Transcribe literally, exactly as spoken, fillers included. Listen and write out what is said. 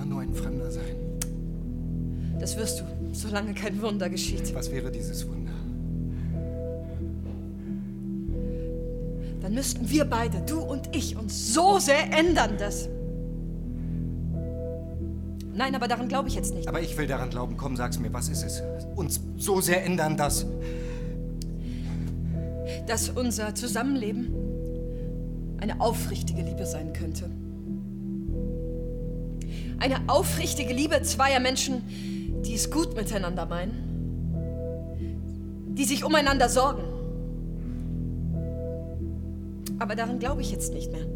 nur ein Fremder sein. Das wirst du, solange kein Wunder geschieht. Was wäre dieses Wunder? Dann müssten wir beide, du und ich, uns so sehr ändern, dass... Nein, aber daran glaube ich jetzt nicht. Aber ich will daran glauben. Komm, sag's mir, was ist es? Uns so sehr ändern, dass... Dass unser Zusammenleben eine aufrichtige Liebe sein könnte. Eine aufrichtige Liebe zweier Menschen, die es gut miteinander meinen, die sich umeinander sorgen. Aber daran glaube ich jetzt nicht mehr.